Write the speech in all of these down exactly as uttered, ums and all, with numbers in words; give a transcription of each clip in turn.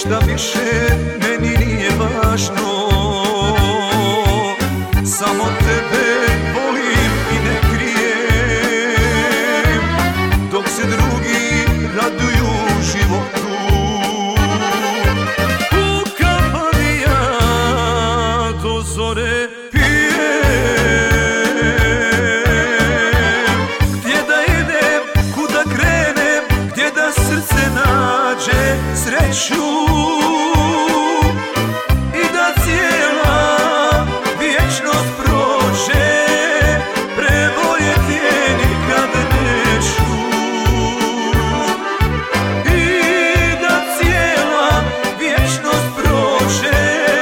ništa više meni nije važno, samo tebe volim i ne krijem, dok se drugi raduju životu. U kafani ja do zore pijem, gdje da idem, kuda krenem, gdje da srce nađe sreću i da cijela vječnost prođe, preboljeti je nikad neću. I da cijela vječnost prođe,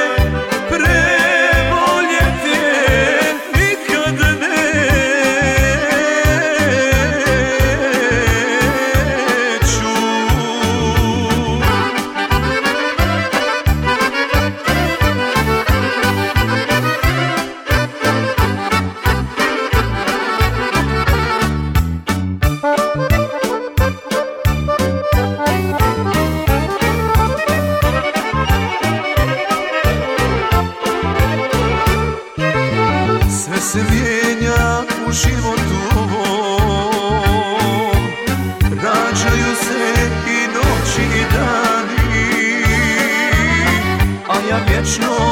preboljeti je nikad neću. Sve se mijenja u životu ovom, rađaju se i noći i dani, a ja vječno